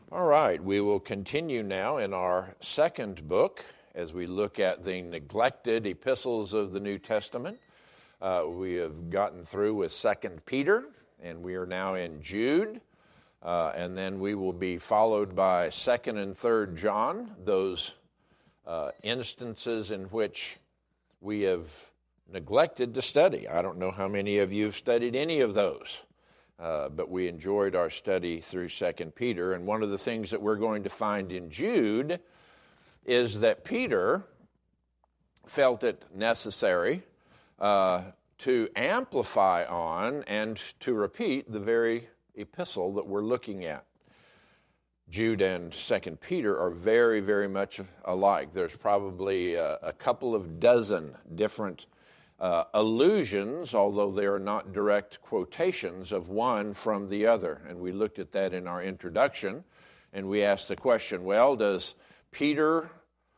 All right, we will continue now in our second book as we look at the neglected epistles of the New Testament. We have gotten through with 2 Peter, and we are now in Jude, and then we will be followed by 2nd and 3rd John, those instances in which we have neglected to study. I don't know how many of you have studied any of those. But we enjoyed our study through 2 Peter. And one of the things that we're going to find in Jude is that Peter felt it necessary to amplify on and to repeat the very epistle that we're looking at. Jude and 2 Peter are very, very much alike. There's probably a couple of dozen different allusions, although they are not direct quotations of one from the other. And we looked at that in our introduction, and we asked the question, well, does Peter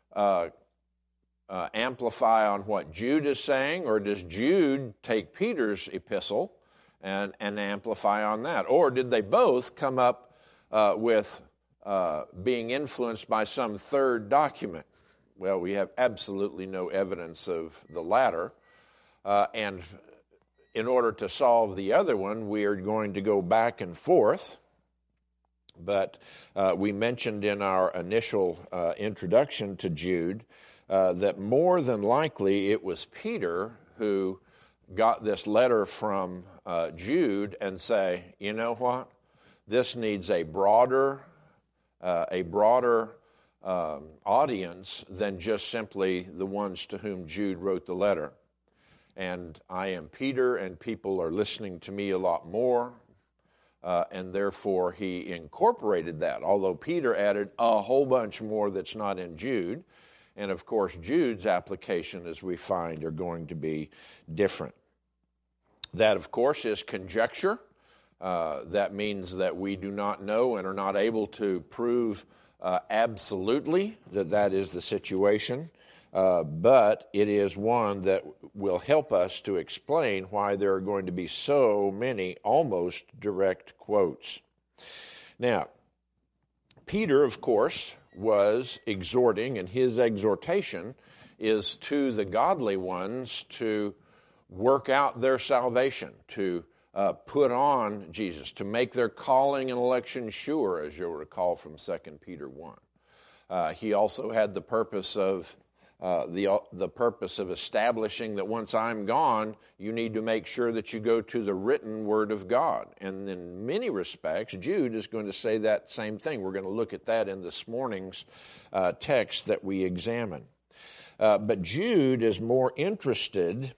amplify on what Jude is saying, or does Jude take Peter's epistle and amplify on that? Or did they both come up with being influenced by some third document? Well, we have absolutely no evidence of the latter. And in order to solve the other one, we are going to go back and forth. But we mentioned in our initial introduction to Jude that more than likely it was Peter who got this letter from Jude and say, you know what, this needs a broader audience than just simply the ones to whom Jude wrote the letter. And I am Peter, and people are listening to me a lot more, and therefore he incorporated that, although Peter added a whole bunch more that's not in Jude. And of course, Jude's application, as we find, are going to be different. That, of course, is conjecture. That means that we do not know and are not able to prove absolutely that that is the situation. But it is one that will help us to explain why there are going to be so many almost direct quotes. Now, Peter, of course, was exhorting, and his exhortation is to the godly ones to work out their salvation, to put on Jesus, to make their calling and election sure, as you'll recall from 2 Peter 1. He also had the purpose of the purpose of establishing that once I'm gone, you need to make sure that you go to the written Word of God. And in many respects, Jude is going to say that same thing. We're going to look at that in this morning's text that we examine. But Jude is more interested,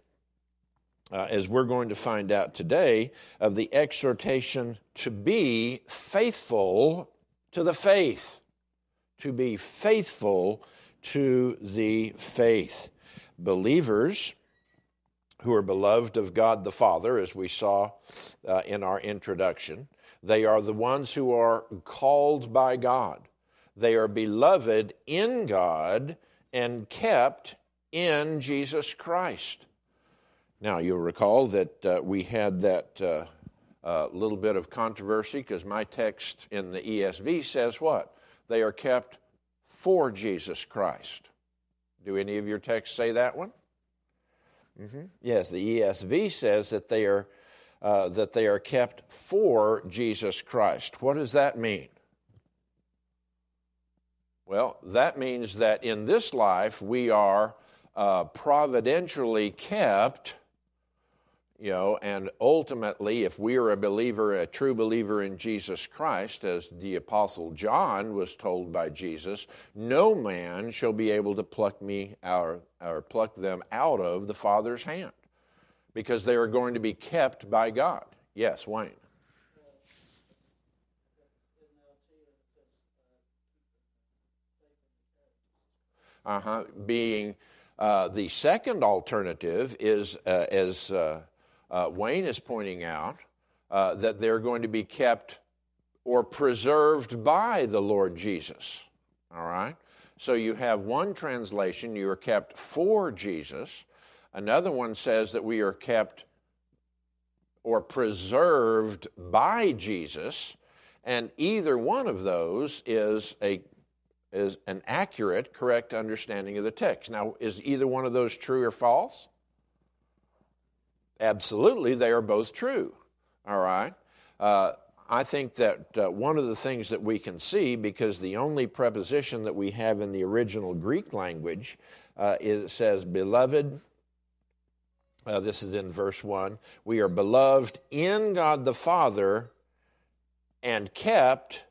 as we're going to find out today, of the exhortation to be faithful to the faith. To be faithful to the faith. Believers who are beloved of God the Father, as we saw in our introduction, they are the ones who are called by God. They are beloved in God and kept in Jesus Christ. Now, you'll recall that we had that little bit of controversy because my text in the ESV says what? They are kept for Jesus Christ. Do any of your texts say that one? Mm-hmm. Yes, the ESV says that they are kept for Jesus Christ. What does that mean? Well, that means that in this life we are providentially kept, and ultimately, if we are a believer, a true believer in Jesus Christ, as the Apostle John was told by Jesus, no man shall be able to pluck them out of the Father's hand, because they are going to be kept by God. Yes, Wayne. Being the second alternative is, as Wayne is pointing out, that they're going to be kept or preserved by the Lord Jesus. All right? So you have one translation, you are kept for Jesus. Another one says that we are kept or preserved by Jesus. And either one of those is an accurate, correct understanding of the text. Now, is either one of those true or false? Absolutely, they are both true. All right? I think that one of the things that we can see, because the only preposition that we have in the original Greek language, it says, beloved. This is in verse 1. We are beloved in God the Father and kept,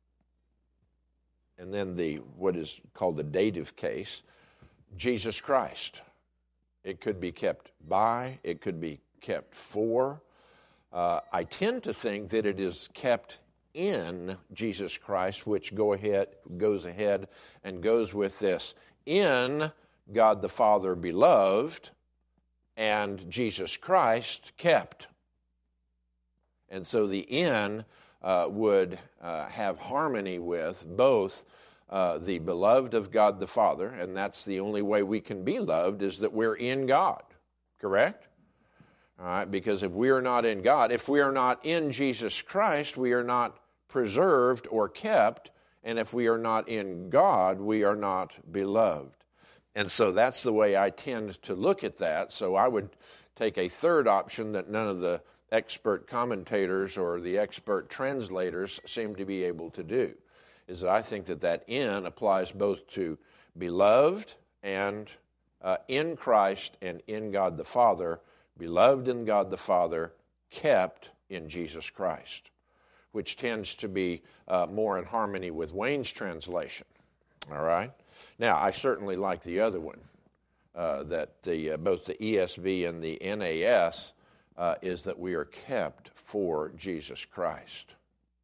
and then what is called the dative case, Jesus Christ. It could be kept by, it could be kept for. I tend to think that it is kept in Jesus Christ, which goes ahead and goes with this. In God the Father beloved, and Jesus Christ kept. And so the in would have harmony with both the beloved of God the Father, and that's the only way we can be loved, is that we're in God, correct? All right, because if we are not in God, if we are not in Jesus Christ, we are not preserved or kept, and if we are not in God, we are not beloved. And so that's the way I tend to look at that. So I would take a third option that none of the expert commentators or the expert translators seem to be able to do, is that I think that in applies both to beloved and in Christ and in God the Father, beloved in God the Father, kept in Jesus Christ, which tends to be more in harmony with Wayne's translation. All right? Now, I certainly like the other one, that both the ESV and the NAS is that we are kept for Jesus Christ.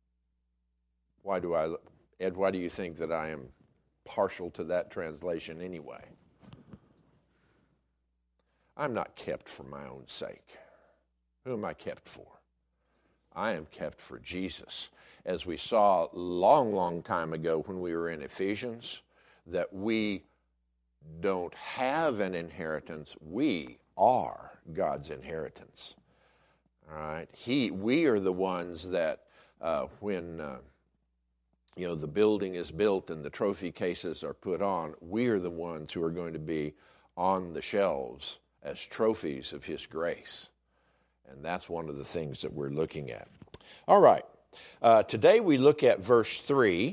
Ed, why do you think that I am partial to that translation anyway? I'm not kept for my own sake. Who am I kept for? I am kept for Jesus. As we saw a long, long time ago when we were in Ephesians, that we don't have an inheritance. We are God's inheritance. All right? We are the ones that when the building is built and the trophy cases are put on, we are the ones who are going to be on the shelves as trophies of His grace. And that's one of the things that we're looking at. All right. Today we look at verse 3.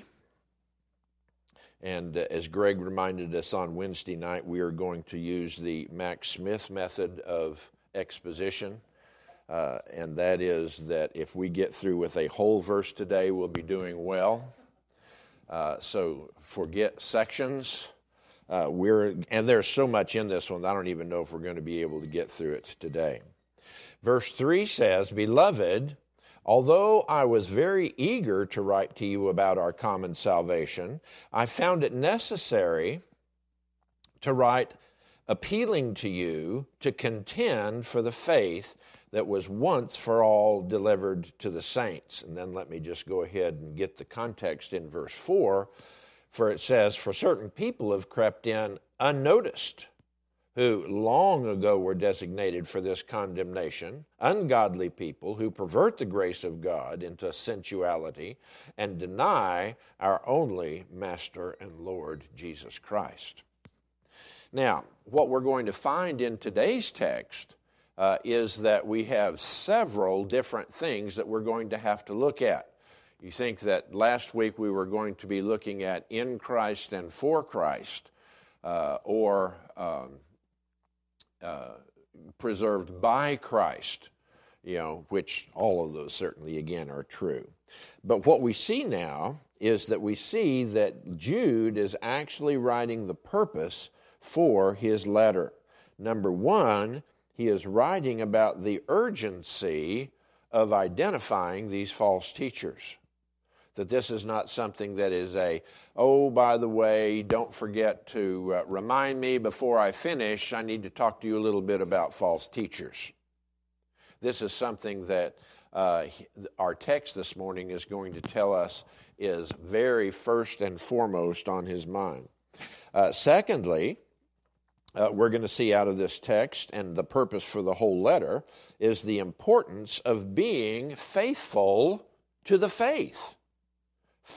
And as Greg reminded us on Wednesday night, we are going to use the Max Smith method of exposition. And that is that if we get through with a whole verse today, we'll be doing well. So forget sections. And there's so much in this one, I don't even know if we're going to be able to get through it today. Verse 3 says, Beloved, although I was very eager to write to you about our common salvation, I found it necessary to write appealing to you to contend for the faith that was once for all delivered to the saints. And then let me just go ahead and get the context in verse 4, for it says, For certain people have crept in unnoticed, who long ago were designated for this condemnation, ungodly people who pervert the grace of God into sensuality and deny our only Master and Lord Jesus Christ. Now, what we're going to find in today's text is that we have several different things that we're going to have to look at. You think that last week we were going to be looking at in Christ and for Christ, or preserved by Christ, which all of those certainly, again, are true. But what we see now is that we see that Jude is actually writing the purpose for his letter. Number one, he is writing about the urgency of identifying these false teachers. That this is not something that is by the way, don't forget to remind me before I finish, I need to talk to you a little bit about false teachers. This is something that our text this morning is going to tell us is very first and foremost on his mind. Secondly, we're going to see out of this text, and the purpose for the whole letter, is the importance of being faithful to the faith.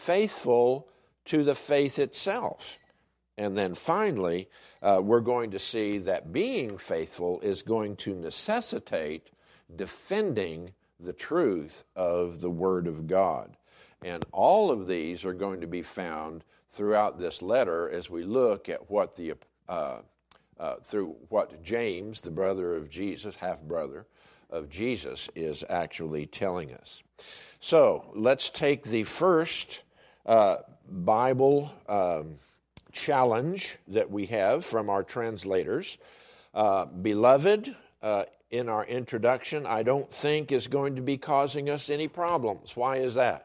faithful to the faith itself. And then finally, we're going to see that being faithful is going to necessitate defending the truth of the Word of God. And all of these are going to be found throughout this letter as we look at what through what James, the brother of Jesus, half-brother of Jesus, is actually telling us. So let's take the first Bible challenge that we have from our translators. Beloved, in our introduction, I don't think is going to be causing us any problems. Why is that?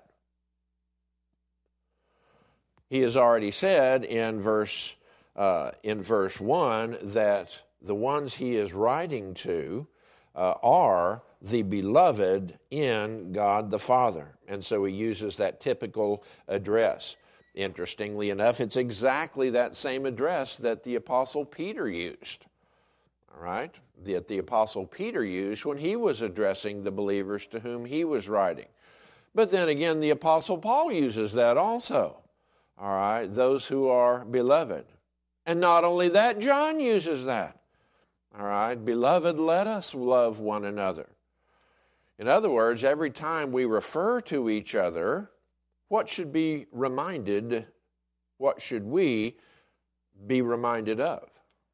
He has already said in verse 1 that the ones he is writing to are the beloved in God the Father. And so he uses that typical address. Interestingly enough, it's exactly that same address that the Apostle Peter used. All right? That the Apostle Peter used when he was addressing the believers to whom he was writing. But then again, the Apostle Paul uses that also. All right? Those who are beloved. And not only that, John uses that. All right? Beloved, let us love one another. In other words, every time we refer to each other, what should be reminded? What should we be reminded of?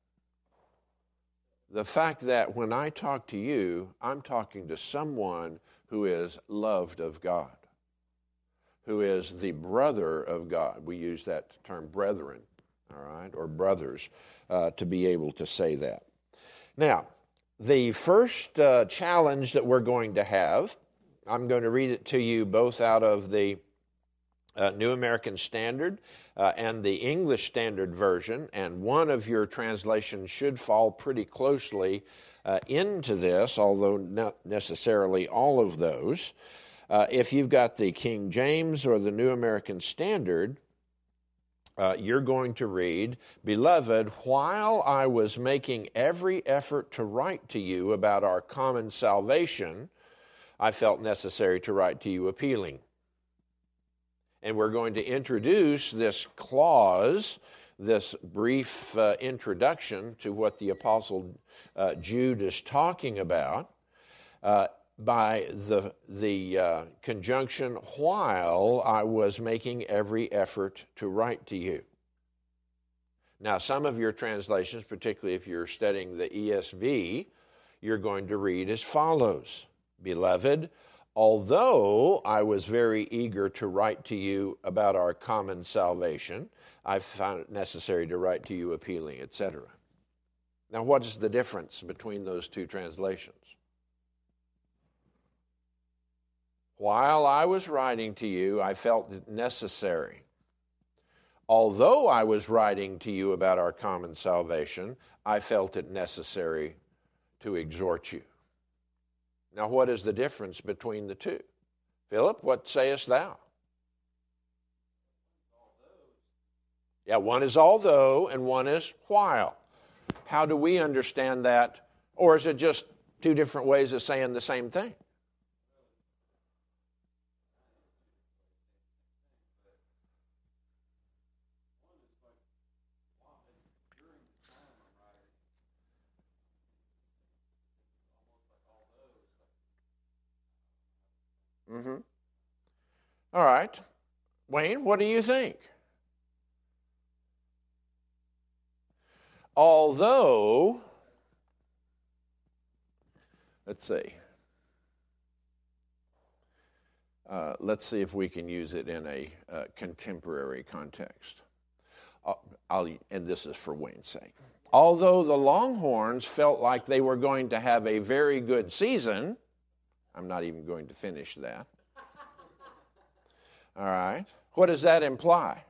The fact that when I talk to you, I'm talking to someone who is loved of God, who is the brother of God. We use that term brethren, all right, or brothers, to be able to say that. Now, the first challenge that we're going to have, I'm going to read it to you both out of the New American Standard and the English Standard Version, and one of your translations should fall pretty closely into this, although not necessarily all of those. If you've got the King James or the New American Standard, you're going to read, Beloved, while I was making every effort to write to you about our common salvation, I felt necessary to write to you appealing. And we're going to introduce this clause, this brief introduction to what the Apostle Jude is talking about by the conjunction, while I was making every effort to write to you. Now, some of your translations, particularly if you're studying the ESV, you're going to read as follows. Beloved, although I was very eager to write to you about our common salvation, I found it necessary to write to you appealing, etc. Now, what is the difference between those two translations? While I was writing to you, I felt it necessary. Although I was writing to you about our common salvation, I felt it necessary to exhort you. Now, what is the difference between the two? Philip, what sayest thou? Yeah, one is although and one is while. How do we understand that? Or is it just two different ways of saying the same thing? Mm-hmm. All right. Wayne, what do you think? Although, let's see. Let's see if we can use it in a contemporary context. And this is for Wayne's sake. Although the Longhorns felt like they were going to have a very good season, I'm not even going to finish that. All right. What does that imply?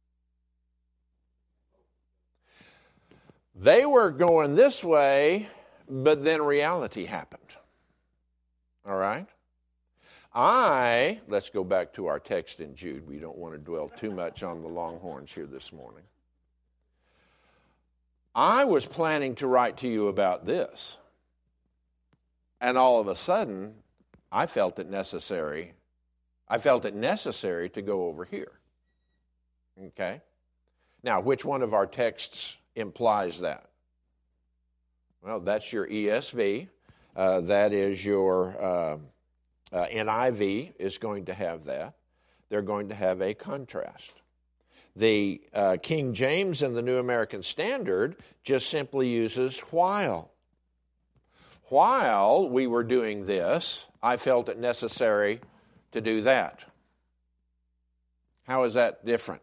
They were going this way, but then reality happened. All right. Let's go back to our text in Jude. We don't want to dwell too much on the Longhorns here this morning. I was planning to write to you about this. And all of a sudden, I felt it necessary to go over here. Okay? Now, which one of our texts implies that? Well, that's your ESV. That is your NIV is going to have that. They're going to have a contrast. The King James and the New American Standard just simply uses while. While we were doing this, I felt it necessary to do that. How is that different?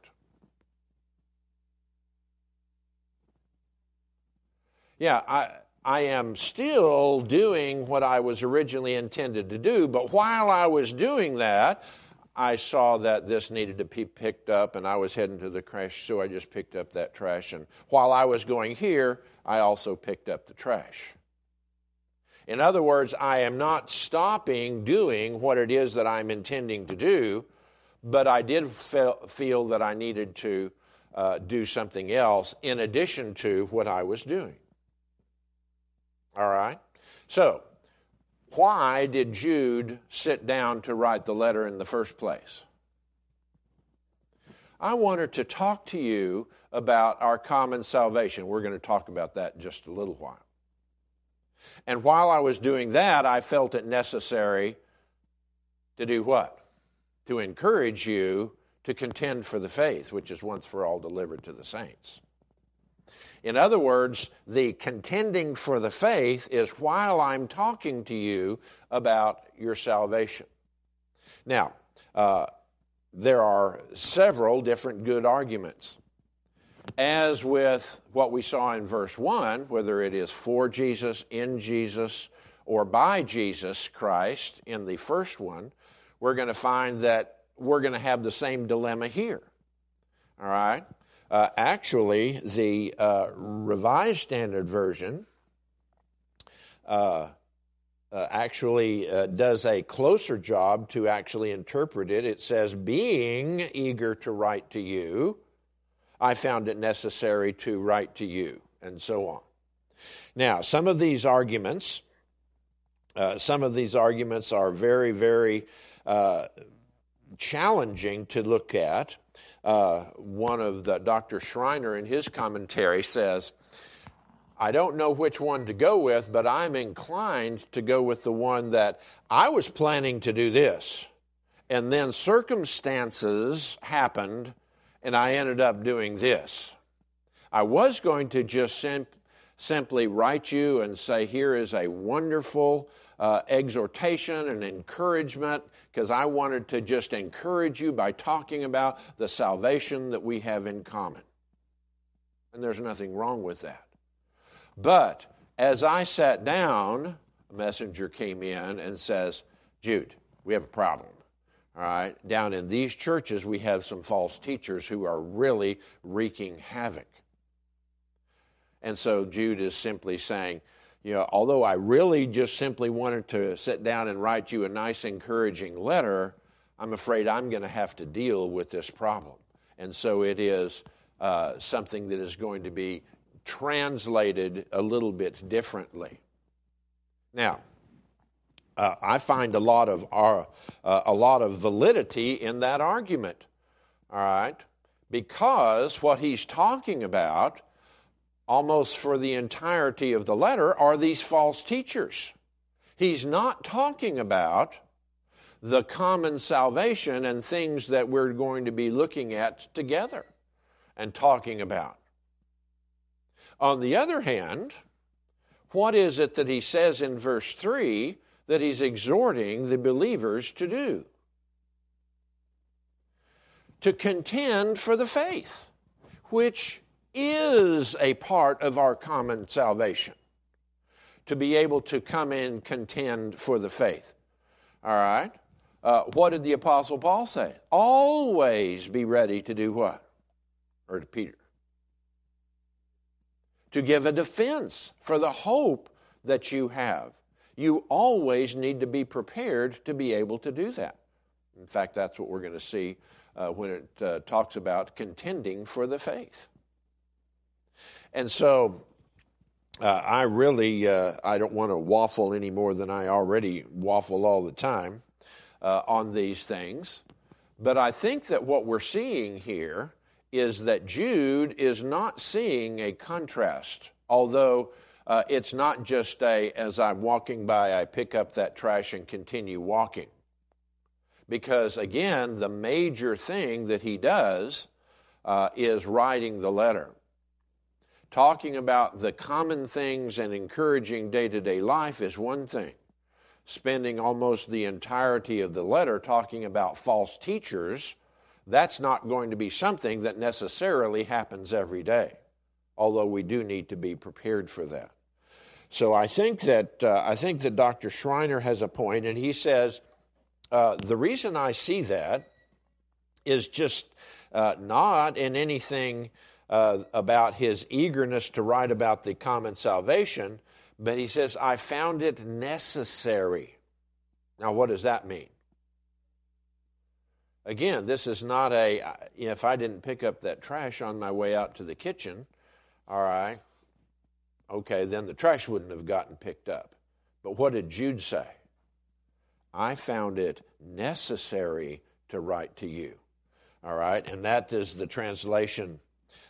Yeah, I am still doing what I was originally intended to do, but while I was doing that, I saw that this needed to be picked up, and I was heading to the trash, so I just picked up that trash. And while I was going here, I also picked up the trash. In other words, I am not stopping doing what it is that I'm intending to do, but I did feel that I needed to do something else in addition to what I was doing. All right? So, why did Jude sit down to write the letter in the first place? I wanted to talk to you about our common salvation. We're going to talk about that in just a little while. And while I was doing that, I felt it necessary to do what? To encourage you to contend for the faith, which is once for all delivered to the saints. In other words, the contending for the faith is while I'm talking to you about your salvation. Now, there are several different good arguments. As with what we saw in verse 1, whether it is for Jesus, in Jesus, or by Jesus Christ in the first one, we're going to find that we're going to have the same dilemma here. All right? Actually, the Revised Standard Version actually does a closer job to actually interpret it. It says, being eager to write to you, I found it necessary to write to you, and so on. Now, some of these arguments are very, very challenging to look at. One of the Dr. Schreiner in his commentary says, I don't know which one to go with, but I'm inclined to go with the one that I was planning to do this, and then circumstances happened, and I ended up doing this. I was going to just simply write you and say, here is a wonderful exhortation and encouragement, because I wanted to just encourage you by talking about the salvation that we have in common. And there's nothing wrong with that. But as I sat down, a messenger came in and says, Jude, we have a problem. All right, down in these churches, we have some false teachers who are really wreaking havoc. And so Jude is simply saying, although I really just simply wanted to sit down and write you a nice, encouraging letter, I'm afraid I'm going to have to deal with this problem. And so it is something that is going to be translated a little bit differently. Now, I find a lot of validity in that argument, all right? Because what he's talking about, almost for the entirety of the letter, are these false teachers. He's not talking about the common salvation and things that we're going to be looking at together and talking about. On the other hand, what is it that he says in verse 3 that he's exhorting the believers to do? To contend for the faith, which is a part of our common salvation. To be able to come and contend for the faith. All right? What did the Apostle Paul say? Always be ready to do what? Or to Peter. To give a defense for the hope that you have. You always need to be prepared to be able to do that. In fact, that's what we're going to see when it talks about contending for the faith. And so, I don't want to waffle any more than I already waffle all the time on these things. But I think that what we're seeing here is that Jude is not seeing a contrast, although it's not just as I'm walking by, I pick up that trash and continue walking. Because, again, the major thing that he does is writing the letter. Talking about the common things and encouraging day-to-day life is one thing. Spending almost the entirety of the letter talking about false teachers, that's not going to be something that necessarily happens every day, although we do need to be prepared for that. So I think that Dr. Schreiner has a point, and he says, the reason I see that is just not in anything about his eagerness to write about the common salvation, but he says, I found it necessary. Now, what does that mean? Again, this is not if I didn't pick up that trash on my way out to the kitchen, all right, okay, then the trash wouldn't have gotten picked up. But what did Jude say? I found it necessary to write to you. All right, and that is the translation.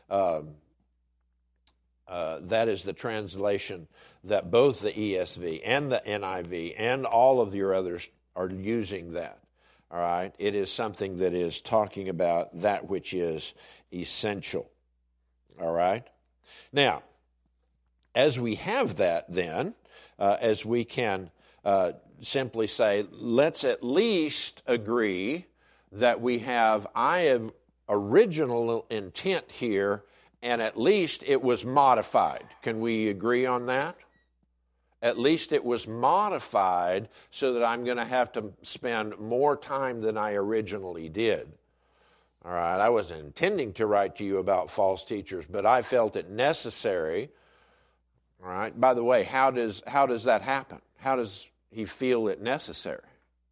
That is the translation that both the ESV and the NIV and all of your others are using that. All right, it is something that is talking about that which is essential. All right, now, as we have that, then, as we can simply say, let's at least agree that we have, I have original intent here, and at least it was modified. Can we agree on that? At least it was modified so that I'm going to have to spend more time than I originally did. All right, I wasn't intending to write to you about false teachers, but I felt it necessary. All right, by the way, how does that happen? How does he feel it necessary?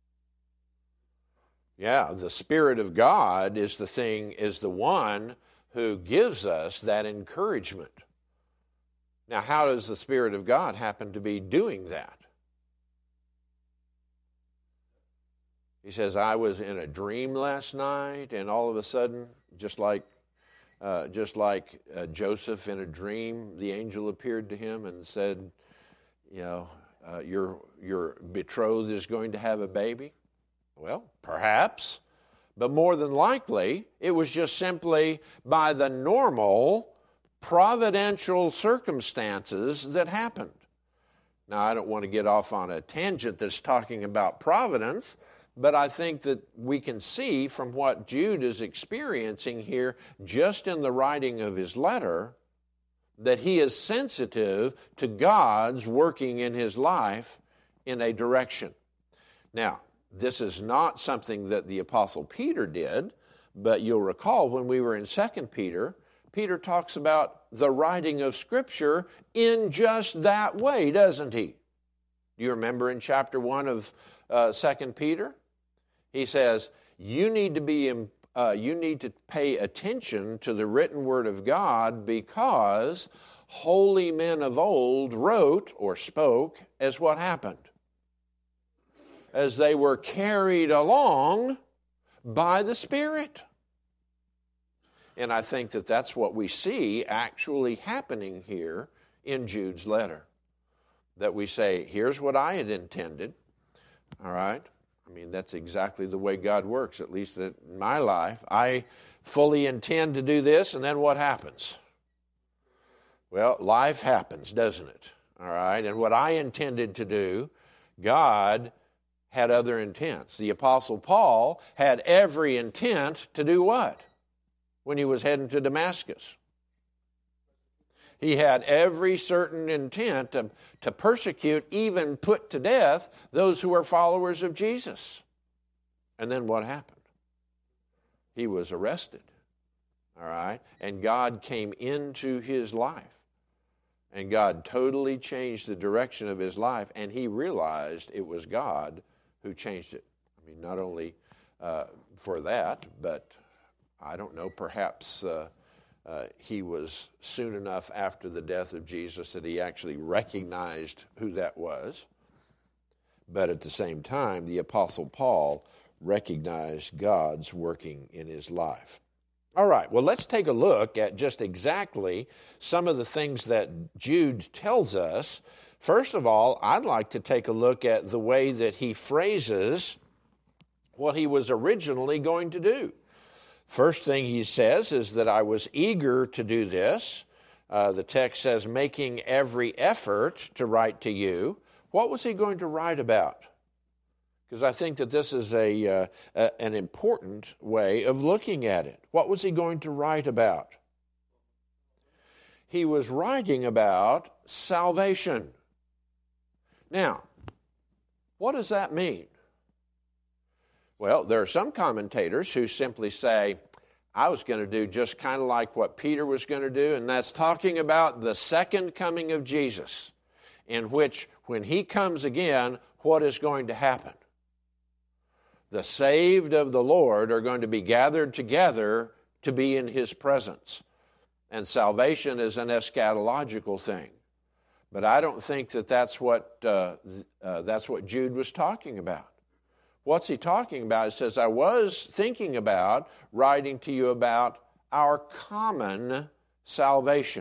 Yeah, the Spirit of God is the one who gives us that encouragement. Now, how does the Spirit of God happen to be doing that? He says, I was in a dream last night, and all of a sudden, just like Joseph in a dream, the angel appeared to him and said, your betrothed is going to have a baby. Well, perhaps, but more than likely, it was just simply by the normal providential circumstances that happened. Now, I don't want to get off on a tangent that's talking about providence, but I think that we can see from what Jude is experiencing here, just in the writing of his letter, that he is sensitive to God's working in his life in a direction. Now, this is not something that the Apostle Peter did, but you'll recall when we were in 2 Peter, Peter talks about the writing of Scripture in just that way, doesn't he? Do you remember in chapter 1 of 2 Peter? He says, you need to pay attention to the written Word of God because holy men of old wrote or spoke as what happened? As they were carried along by the Spirit. And I think that that's what we see actually happening here in Jude's letter. That we say, here's what I had intended. All right? I mean, that's exactly the way God works, at least in my life. I fully intend to do this, and then what happens? Well, life happens, doesn't it? All right? And what I intended to do, God had other intents. The Apostle Paul had every intent to do what? When he was heading to Damascus. He had every certain intent to persecute, even put to death, those who were followers of Jesus. And then what happened? He was arrested. All right? And God came into his life. And God totally changed the direction of his life, and he realized it was God who changed it. I mean, not only for that, but I don't know, perhaps he was soon enough after the death of Jesus that he actually recognized who that was. But at the same time, the Apostle Paul recognized God's working in his life. All right, well, let's take a look at just exactly some of the things that Jude tells us. First of all, I'd like to take a look at the way that he phrases what he was originally going to do. First thing he says is that I was eager to do this. The text says, making every effort to write to you. What was he going to write about? Because I think that this is an important way of looking at it. What was he going to write about? He was writing about salvation. Now, what does that mean? Well, there are some commentators who simply say, I was going to do just kind of like what Peter was going to do, and that's talking about the second coming of Jesus, in which when he comes again, what is going to happen? The saved of the Lord are going to be gathered together to be in his presence. And salvation is an eschatological thing. But I don't think that that's what Jude was talking about. What's he talking about? He says, I was thinking about writing to you about our common salvation.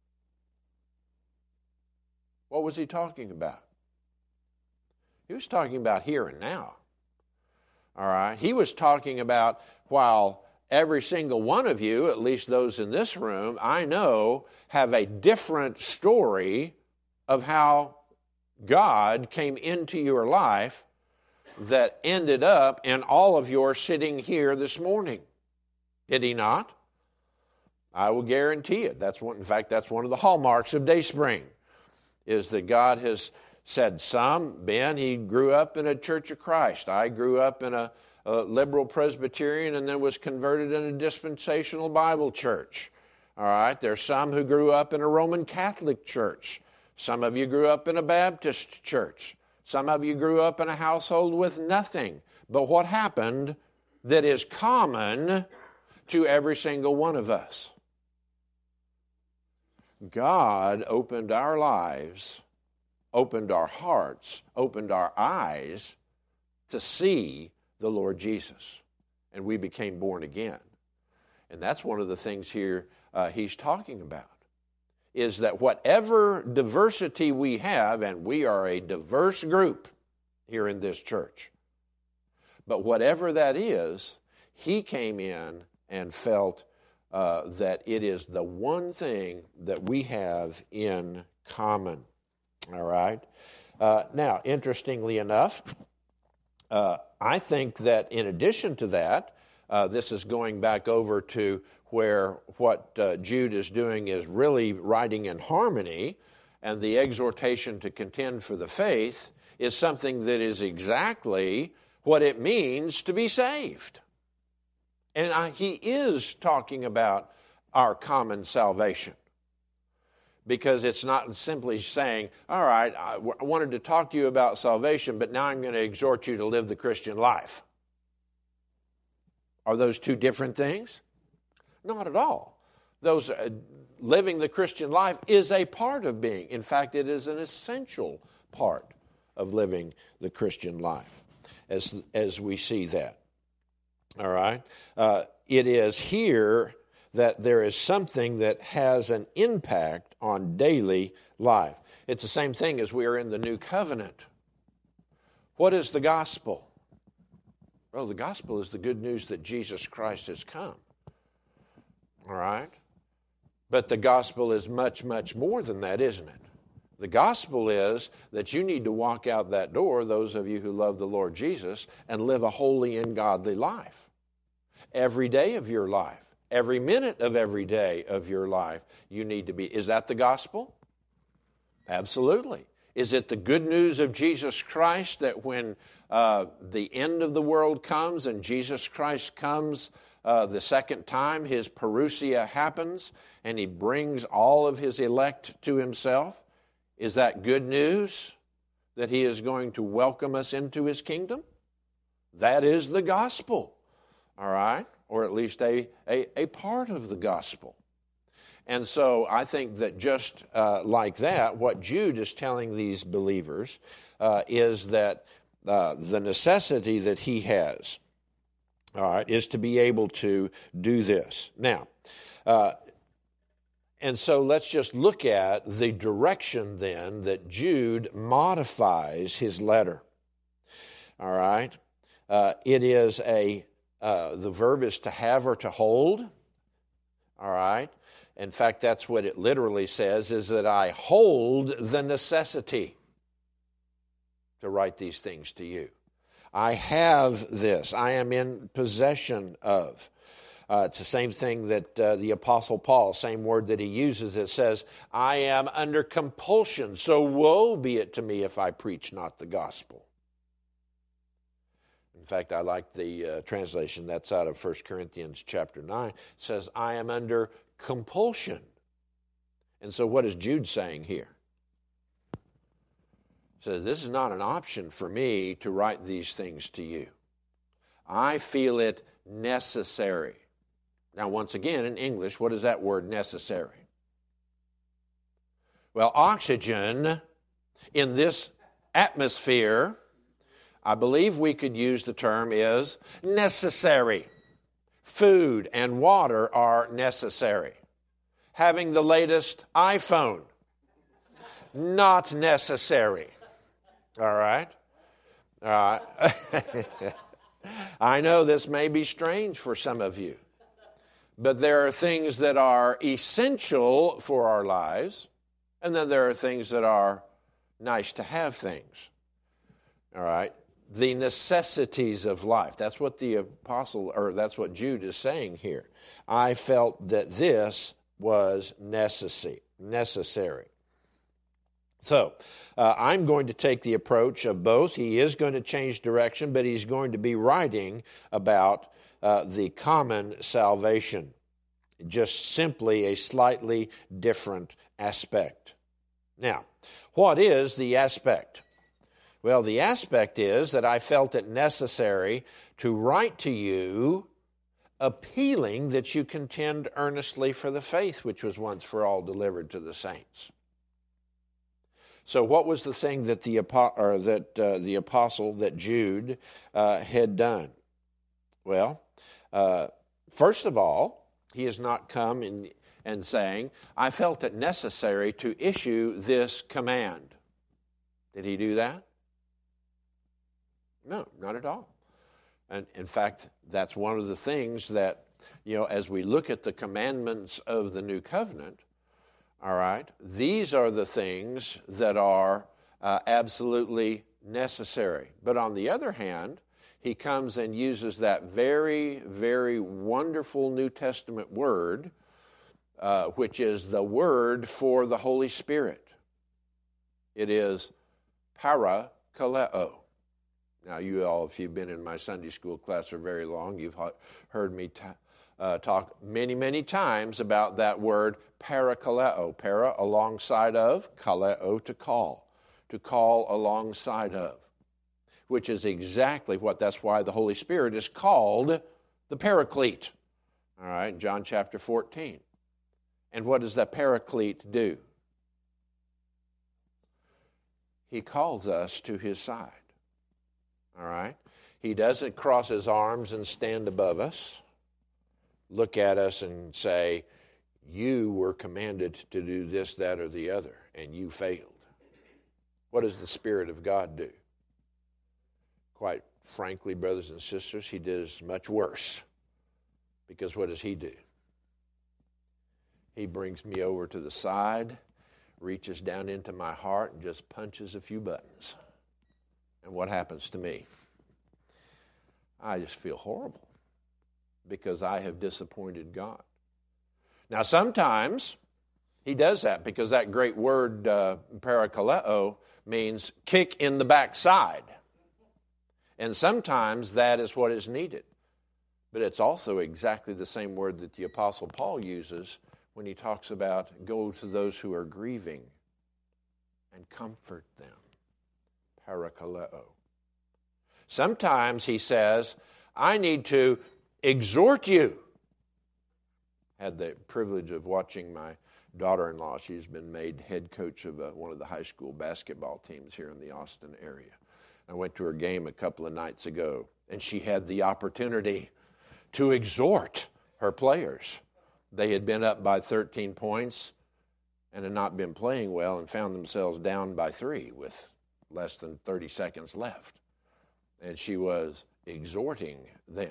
What was he talking about? He was talking about here and now. All right? He was talking about while every single one of you, at least those in this room, I know, have a different story of how God came into your life that ended up in all of your sitting here this morning. Did he not? I will guarantee it. That's one of the hallmarks of Dayspring, is that God has said Ben, he grew up in a Church of Christ. I grew up in a liberal Presbyterian and then was converted in a dispensational Bible church. All right, there's some who grew up in a Roman Catholic church. Some of you grew up in a Baptist church. Some of you grew up in a household with nothing. But what happened that is common to every single one of us? God opened our lives, opened our hearts, opened our eyes to see the Lord Jesus. And we became born again. And that's one of the things here he's talking about, is that whatever diversity we have, and we are a diverse group here in this church, but whatever that is, he came in and felt that it is the one thing that we have in common. All right? Now, interestingly enough, I think that in addition to that, this is going back over to where what Jude is doing is really writing in harmony, and the exhortation to contend for the faith is something that is exactly what it means to be saved. And he is talking about our common salvation, because it's not simply saying, all right, I wanted to talk to you about salvation, but now I'm going to exhort you to live the Christian life. Are those two different things? Not at all. Living the Christian life is a part of being. In fact, it is an essential part of living the Christian life, as we see that. All right? It is here that there is something that has an impact on daily life. It's the same thing as we are in the new covenant. What is the gospel? Well, the gospel is the good news that Jesus Christ has come. All right? But the gospel is much, much more than that, isn't it? The gospel is that you need to walk out that door, those of you who love the Lord Jesus, and live a holy and godly life. Every day of your life, every minute of every day of your life, you need to be. Is that the gospel? Absolutely. Is it the good news of Jesus Christ that when the end of the world comes and Jesus Christ comes the second time, his parousia happens and he brings all of his elect to himself? Is that good news that he is going to welcome us into his kingdom? That is the gospel, all right? Or at least a part of the gospel. And so I think that just like that, what Jude is telling these believers is that the necessity that he has all right, is to be able to do this. Now, and so let's just look at the direction then that Jude modifies his letter. All right. It is the verb is to have or to hold. All right. In fact, that's what it literally says, is that I hold the necessity to write these things to you. I have this. I am in possession of. It's the same thing that the Apostle Paul, same word that he uses, that says, I am under compulsion, so woe be it to me if I preach not the gospel. In fact, I like the translation that's out of 1 Corinthians chapter 9. It says, I am under compulsion. And so what is Jude saying here? He says, this is not an option for me to write these things to you. I feel it necessary. Now, once again, in English, what is that word necessary? Well, oxygen in this atmosphere, I believe we could use the term is necessary. Food and water are necessary. Having the latest iPhone, not necessary. All right? All right. I know this may be strange for some of you, but there are things that are essential for our lives, and then there are things that are nice to have things. All right? The necessities of life. That's what the apostle, or that's what Jude is saying here. I felt that this was necessary. So, I'm going to take the approach of both. He is going to change direction, but he's going to be writing about the common salvation. Just simply a slightly different aspect. Now, what is the aspect? Well, the aspect is that I felt it necessary to write to you appealing that you contend earnestly for the faith which was once for all delivered to the saints. So what was the thing that the apostle, that Jude had done? Well, first of all, he has not come and saying, I felt it necessary to issue this command. Did he do that? No, not at all. And in fact, that's one of the things that, as we look at the commandments of the new covenant, all right, these are the things that are absolutely necessary. But on the other hand, he comes and uses that very, very wonderful New Testament word, which is the word for the Holy Spirit. It is parakaleo. Now, you all, if you've been in my Sunday school class for very long, you've heard me talk many, many times about that word parakaleo. Para, alongside of, kaleo, to call alongside of, which is exactly that's why the Holy Spirit is called the Paraclete. All right, in John chapter 14. And what does the Paraclete do? He calls us to his side. All right? He doesn't cross his arms and stand above us, look at us and say, you were commanded to do this, that, or the other, and you failed. What does the Spirit of God do? Quite frankly, brothers and sisters, he does much worse. Because what does he do? He brings me over to the side, reaches down into my heart, and just punches a few buttons. And what happens to me? I just feel horrible because I have disappointed God. Now, sometimes he does that because that great word, parakaleo, means kick in the backside. And sometimes that is what is needed. But it's also exactly the same word that the Apostle Paul uses when he talks about go to those who are grieving and comfort them. Parakaleo. Sometimes he says, I need to exhort you. Had the privilege of watching my daughter-in-law. She's been made head coach of one of the high school basketball teams here in the Austin area. I went to her game a couple of nights ago, and she had the opportunity to exhort her players. They had been up by 13 points and had not been playing well and found themselves down by 3 with less than 30 seconds left. And she was exhorting them.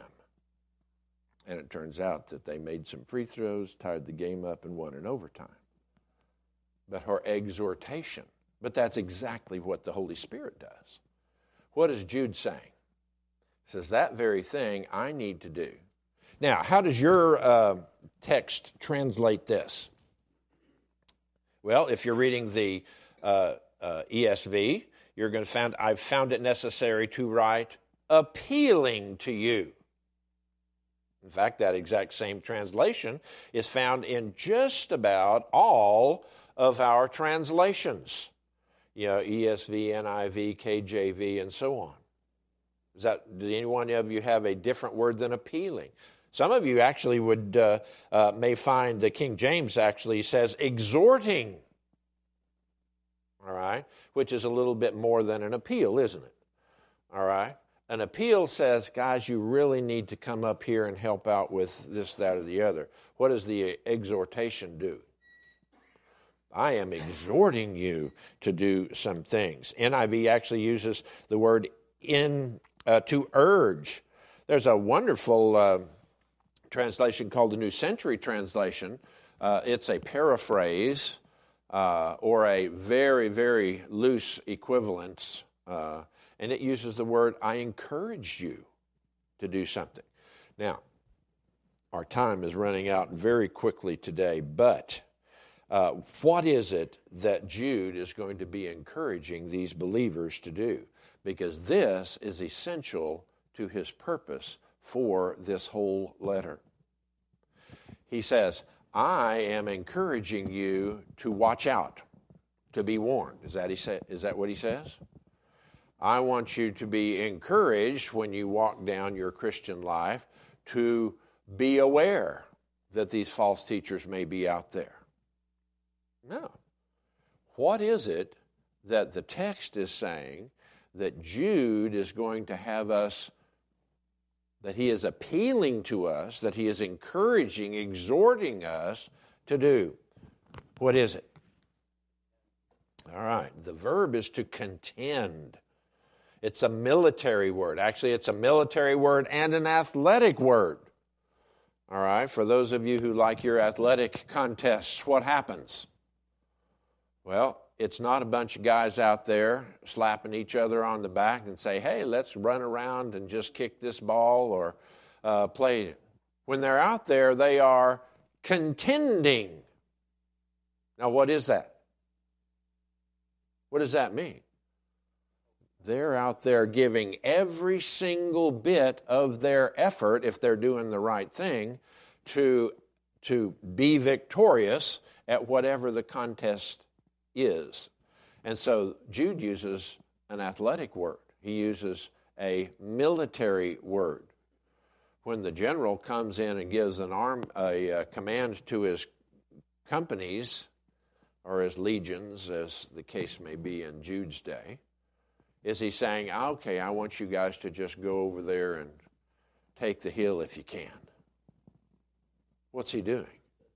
And it turns out that they made some free throws, tied the game up, and won in overtime. But her exhortation, but that's exactly what the Holy Spirit does. What is Jude saying? He says, that very thing I need to do. Now, how does your text translate this? Well, if you're reading the ESV, you're going to find, I've found it necessary to write, appealing to you. In fact, that exact same translation is found in just about all of our translations. You know, ESV, NIV, KJV, and so on. Did any one of you have a different word than appealing? Some of you actually may find the King James actually says exhorting. All right, which is a little bit more than an appeal, isn't it? All right. An appeal says, guys, you really need to come up here and help out with this, that, or the other. What does the exhortation do? I am exhorting you to do some things. NIV actually uses the word to urge. There's a wonderful translation called the New Century Translation. It's a paraphrase or a very, very loose equivalence. And it uses the word, I encourage you to do something. Now, our time is running out very quickly today, but what is it that Jude is going to be encouraging these believers to do? Because this is essential to his purpose for this whole letter. He says, I am encouraging you to watch out, to be warned. Is that what he says? I want you to be encouraged when you walk down your Christian life to be aware that these false teachers may be out there. No. What is it that the text is saying that Jude is going to have us, that he is appealing to us, that he is encouraging, exhorting us to do? What is it? All right, the verb is to contend. It's a military word. Actually, it's a military word and an athletic word. All right, for those of you who like your athletic contests, what happens? Well, it's not a bunch of guys out there slapping each other on the back and say, hey, let's run around and just kick this ball or play it. When they're out there, they are contending. Now, what is that? What does that mean? They're out there giving every single bit of their effort, if they're doing the right thing, to be victorious at whatever the contest is. And so Jude uses an athletic word. He uses a military word. When the general comes in and gives a command to his companies, or his legions, as the case may be in Jude's day, is he saying, okay, I want you guys to just go over there and take the hill if you can? What's he doing?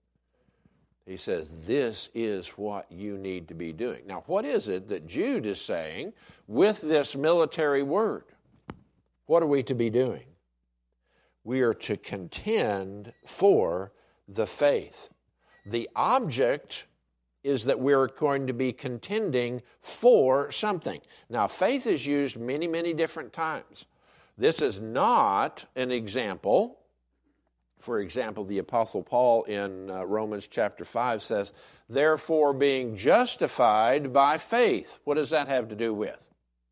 He says, this is what you need to be doing. Now, what is it that Jude is saying with this military word? What are we to be doing? We are to contend for the faith. The object is that we're going to be contending for something. Now, faith is used many, many different times. This is not an example. For example, the Apostle Paul in Romans chapter 5 says, therefore being justified by faith. What does that have to do with?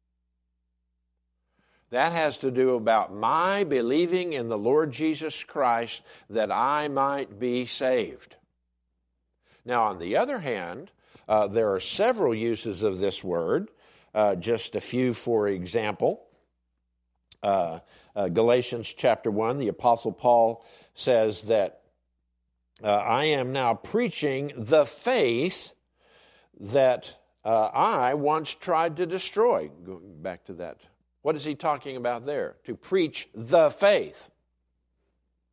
That has to do about my believing in the Lord Jesus Christ that I might be saved. Now, on the other hand, there are several uses of this word. Just a few, for example. Galatians chapter 1, the Apostle Paul says that I am now preaching the faith that I once tried to destroy. Going back to that. What is he talking about there? To preach the faith.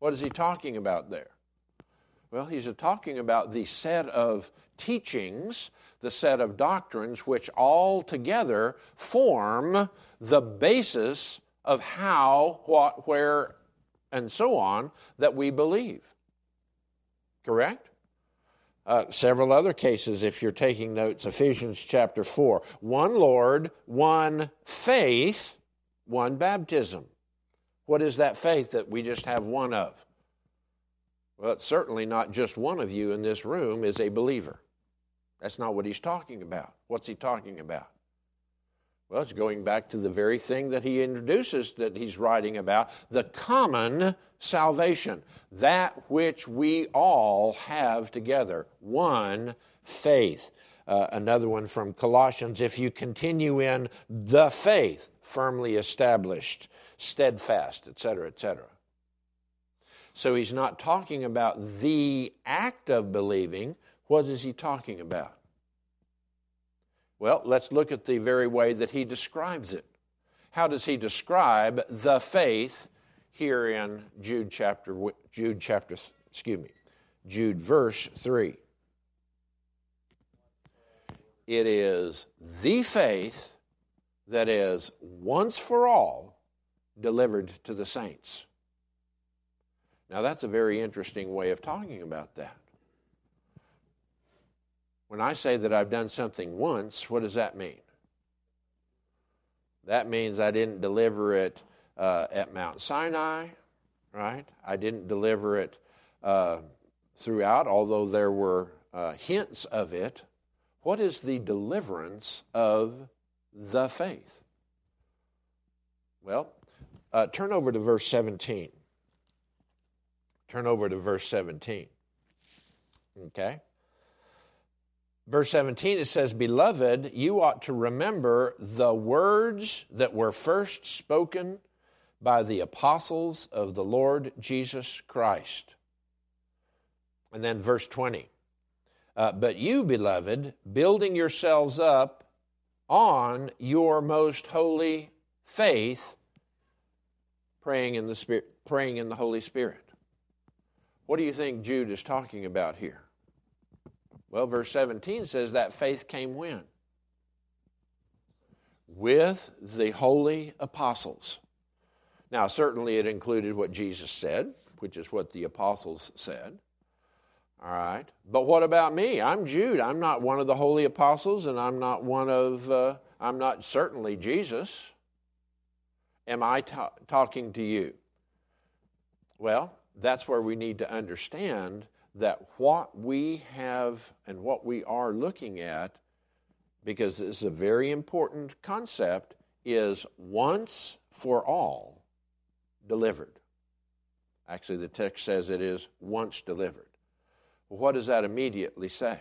What is he talking about there? Well, he's talking about the set of teachings, the set of doctrines, which all together form the basis of how, what, where, and so on that we believe. Correct? Several other cases, if you're taking notes, Ephesians chapter 4. One Lord, one faith, one baptism. What is that faith that we just have one of? Well, it's certainly not just one of you in this room is a believer. That's not what he's talking about. What's he talking about? Well, it's going back to the very thing that he introduces that he's writing about, the common salvation, that which we all have together, one faith. Another one from Colossians, if you continue in the faith, firmly established, steadfast, etc., etc. So he's not talking about the act of believing. What is he talking about? Well, let's look at the very way that he describes it. How does he describe the faith here in Jude verse 3? It is the faith that is once for all delivered to the saints. Now that's a very interesting way of talking about that. When I say that I've done something once, what does that mean? That means I didn't deliver it at Mount Sinai, right? I didn't deliver it throughout, although there were hints of it. What is the deliverance of the faith? Well, turn over to verse 17. Turn over to verse 17. Okay? Verse 17, it says, Beloved, you ought to remember the words that were first spoken by the apostles of the Lord Jesus Christ. And then verse 20, But you, beloved, building yourselves up on your most holy faith, praying in the Holy Spirit. What do you think Jude is talking about here? Well, verse 17 says that faith came when? With the holy apostles. Now, certainly it included what Jesus said, which is what the apostles said. All right. But what about me? I'm Jude. I'm not one of the holy apostles, and I'm not I'm not certainly Jesus. Am I talking to you? Well, that's where we need to understand that what we have and what we are looking at, because this is a very important concept, is once for all delivered. Actually, the text says it is once delivered. Well, what does that immediately say?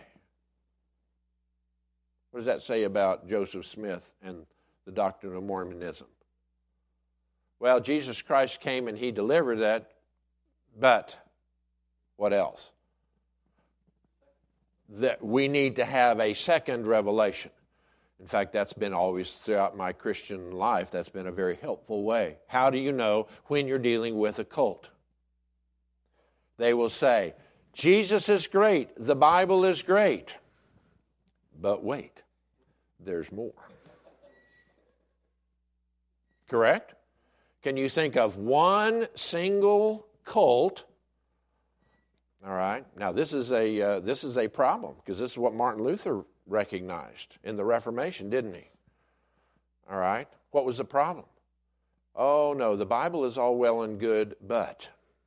What does that say about Joseph Smith and the doctrine of Mormonism? Well, Jesus Christ came and he delivered that, but what else? That we need to have a second revelation. In fact, that's been always throughout my Christian life. That's been a very helpful way. How do you know when you're dealing with a cult? They will say, Jesus is great, the Bible is great. But wait, there's more. Correct? Can you think of one single cult? All right. Now this is a problem, because this is what Martin Luther recognized in the Reformation, didn't he? All right. What was the problem? Oh no, the Bible is all well and good, but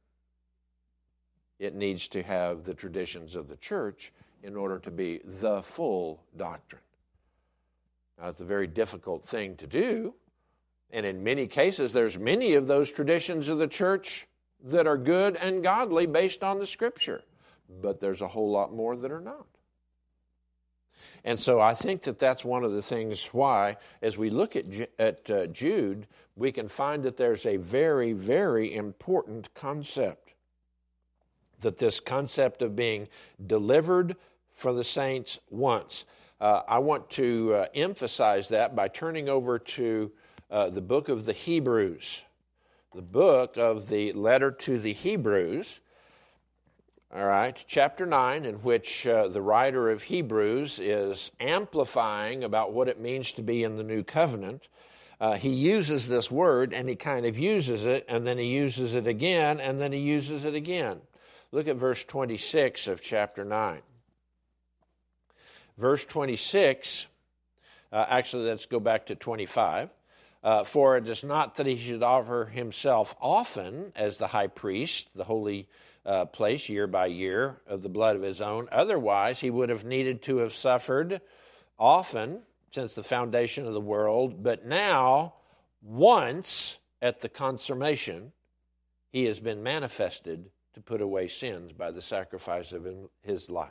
it needs to have the traditions of the church in order to be the full doctrine. Now it's a very difficult thing to do, and in many cases there's many of those traditions of the church that are good and godly based on the Scripture. But there's a whole lot more that are not. And so I think that that's one of the things why, as we look at Jude, we can find that there's a very, very important concept. That this concept of being delivered for the saints once. I want to emphasize that by turning over to the book of the Hebrews. the book of the letter to the Hebrews, all right, chapter 9, in which the writer of Hebrews is amplifying about what it means to be in the new covenant. He uses this word, and he kind of uses it, and then he uses it again, and then he uses it again. Look at verse 26 of chapter 9. Verse 26, actually let's go back to 25. For it is not that he should offer himself often as the high priest, the holy place year by year of the blood of his own. Otherwise, he would have needed to have suffered often since the foundation of the world. But now, once at the consummation, he has been manifested to put away sins by the sacrifice of his life.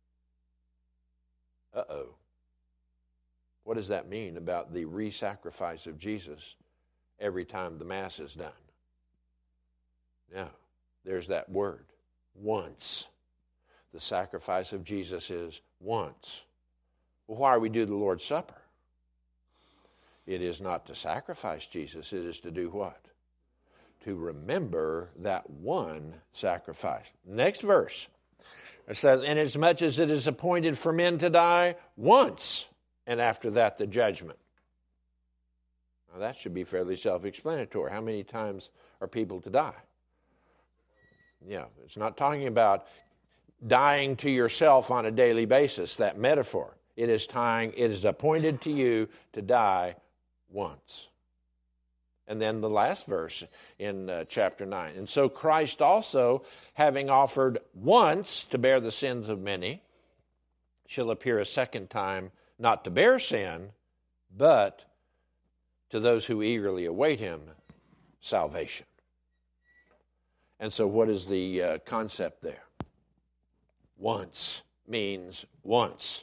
Uh-oh. What does that mean about the re-sacrifice of Jesus every time the Mass is done? Now, there's that word, once. The sacrifice of Jesus is once. Well, why do we do the Lord's Supper? It is not to sacrifice Jesus. It is to do what? To remember that one sacrifice. Next verse. It says, inasmuch as it is appointed for men to die once, and after that the judgment. Now that should be fairly self-explanatory. How many times are people to die? Yeah, it's not talking about dying to yourself on a daily basis, that metaphor. It is appointed to you to die once. And then the last verse in chapter 9. And so Christ also, having offered once to bear the sins of many, shall appear a second time, not to bear sin, but to those who eagerly await him, salvation. And so what is the concept there? Once means once.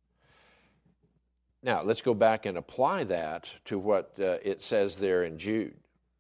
Now, let's go back and apply that to what it says there in Jude.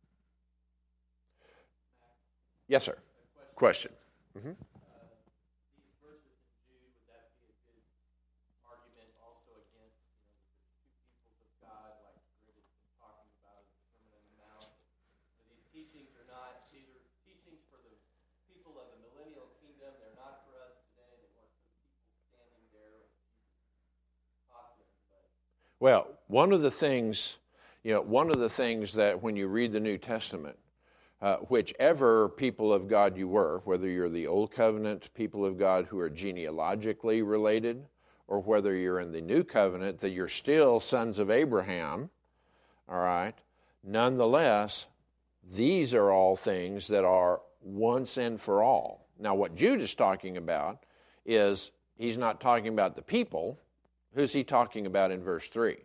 Yes, sir. Question. Mm-hmm. These verses in Jude, would that be a good argument also against the two peoples of God, like Greg has been talking about in the Sermon on the Mount? These teachings are not, these are teachings for the people of the millennial kingdom. They're not for us today. They weren't for the people standing there when Jesus taught them. Well, one of the things that when you read the New Testament, whichever people of God you were, whether you're the Old Covenant people of God who are genealogically related, or whether you're in the New Covenant that you're still sons of Abraham, all right, nonetheless, these are all things that are once and for all. Now, what Jude is talking about is he's not talking about the people. Who's he talking about in verse 3?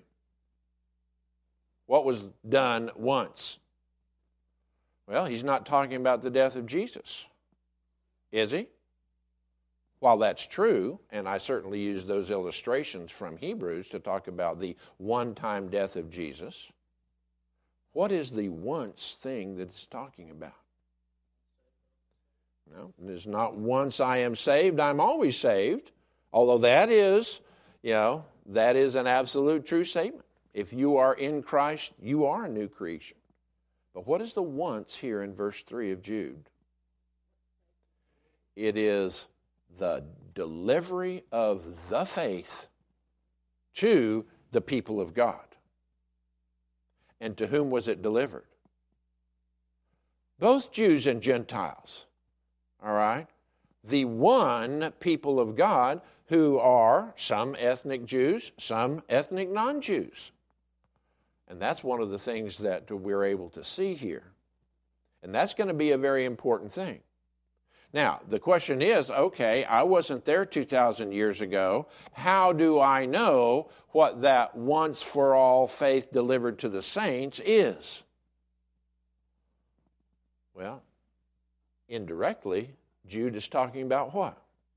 What was done once? Well, he's not talking about the death of Jesus, is he? While that's true, and I certainly use those illustrations from Hebrews to talk about the one-time death of Jesus, what is the once thing that it's talking about? No, it's not once I am saved, I'm always saved, although that is an absolute true statement. If you are in Christ, you are a new creation. But what is the once here in verse 3 of Jude? It is the delivery of the faith to the people of God. And to whom was it delivered? Both Jews and Gentiles. All right? The one people of God who are some ethnic Jews, some ethnic non-Jews. And that's one of the things that we're able to see here. And that's going to be a very important thing. Now, the question is, okay, I wasn't there 2,000 years ago. How do I know what that once-for-all faith delivered to the saints is? Well, indirectly, Jude is talking about what?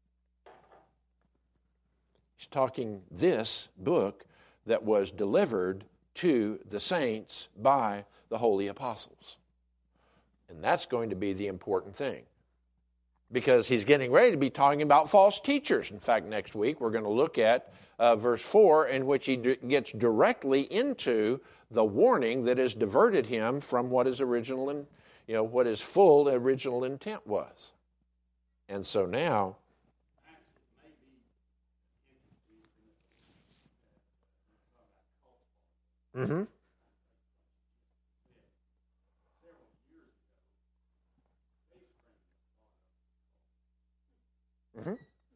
He's talking this book that was delivered to the saints by the holy apostles. And that's going to be the important thing. Because he's getting ready to be talking about false teachers. In fact, next week we're going to look at verse 4 in which he gets directly into the warning that has diverted him from what his original what his full original intent was. And so now, mm-hmm. Mm-hmm.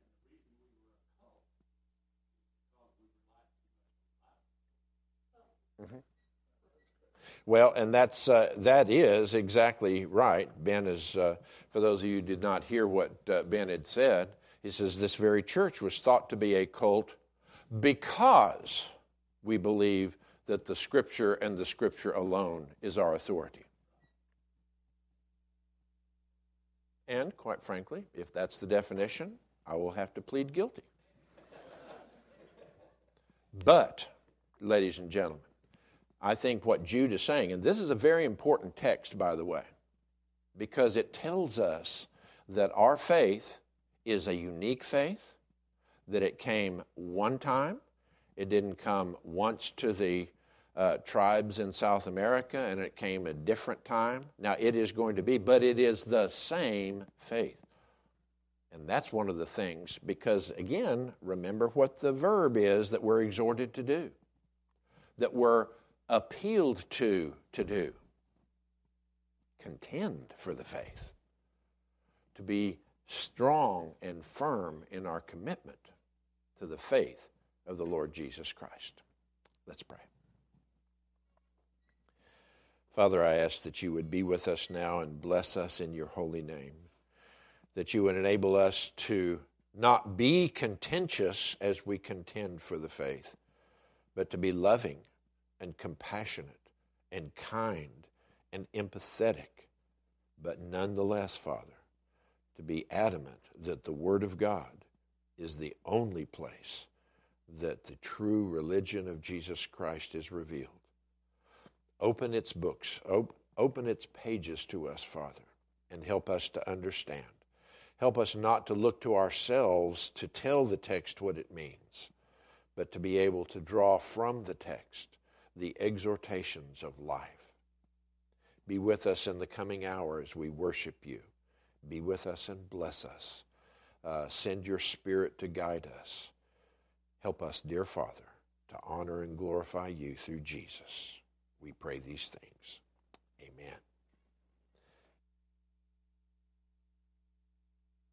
Mm-hmm. Well, and that is exactly right. Ben is, for those of you who did not hear what Ben had said, he says this very church was thought to be a cult because we believe that the Scripture and the Scripture alone is our authority. And quite frankly, if that's the definition, I will have to plead guilty. But, ladies and gentlemen, I think what Jude is saying, and this is a very important text, by the way, because it tells us that our faith is a unique faith, that it came one time. It didn't come once to the tribes in South America, and it came a different time. Now, it is going to be, but it is the same faith. And that's one of the things, because, again, remember what the verb is that we're exhorted to do, that we're appealed to do. Contend for the faith, to be strong and firm in our commitment to the faith of the Lord Jesus Christ. Let's pray. Father, I ask that you would be with us now and bless us in your holy name, that you would enable us to not be contentious as we contend for the faith, but to be loving and compassionate and kind and empathetic, but nonetheless, Father, to be adamant that the Word of God is the only place that the true religion of Jesus Christ is revealed. Open its books, open its pages to us, Father, and help us to understand. Help us not to look to ourselves to tell the text what it means, but to be able to draw from the text the exhortations of life. Be with us in the coming hour as we worship you. Be with us and bless us. Send your Spirit to guide us. Help us, dear Father, to honor and glorify you through Jesus. We pray these things. Amen.